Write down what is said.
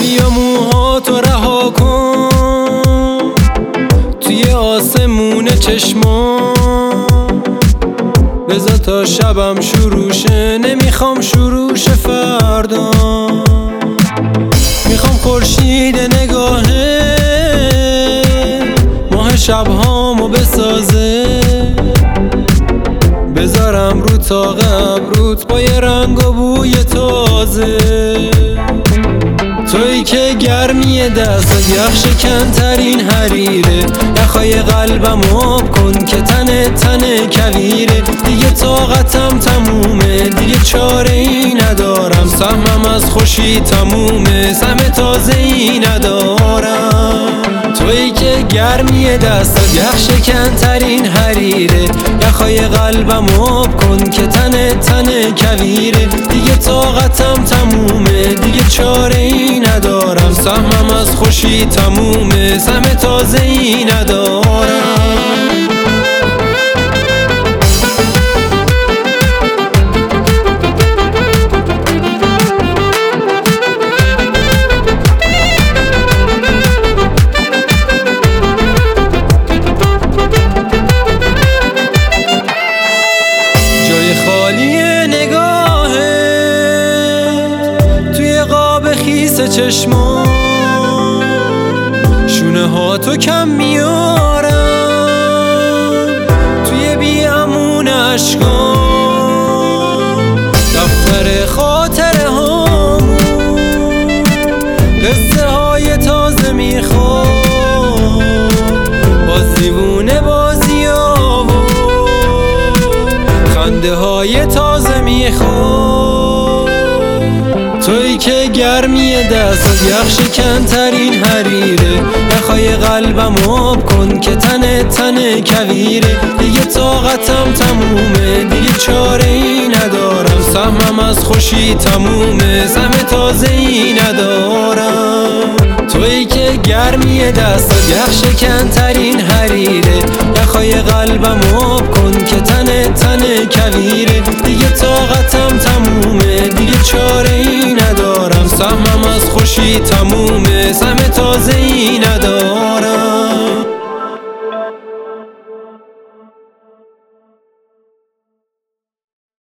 بیا موهاتو رها کن توی آسمون چشمام، بذار تا شبم شروع شه، نمیخوام شروع شه فردا. میخوام خورشید نگاهه ماه شبهامو بسازه، بذارم رو تاق ابروت با یه رنگ و بوی تازه. تویی که گرمی دستات یخ شکن ترین حریره، یخای قلبم آب کن که تن کویره. دیگه طاقتم تمومه، دیگه چاره ای ندارم، سهمم از خوشی تمومه، سهم تازه ای ندارم. تویی که گرمی دستات یخ شکن ترین حریره، یخای قلبم آب کن که تن کویره. دیگه طاقتم تمومه، دیگه چاره ای ندارم، سهمم از خوشی تمومه، سهم تازه ای ندارم. خیس چشمان شونه ها تو کم میارم توی بیامون اشکام، دفتر خاطره هامون قصه های تازه میخوام، باز دیوونه بازی ها و خنده های تازه میخوام. تویی که گرمی دستات یخ شکن ترین حریره، یخای قلبم آب کن که تن کویره. دیگه طاقتم تمومه، دیگه چاره ای ندارم، سهمم از خوشی تمومه، سهم تازه ای ندارم. تویی که گرمی دستات یخ شکن ترین حریره، یخای قلبم آب کن که تن کویره. دیگه طاقتم تمومه، دیگه چاره ای ندارم، سهمم از خوشی تمومه، سهم تازه ای ندارم.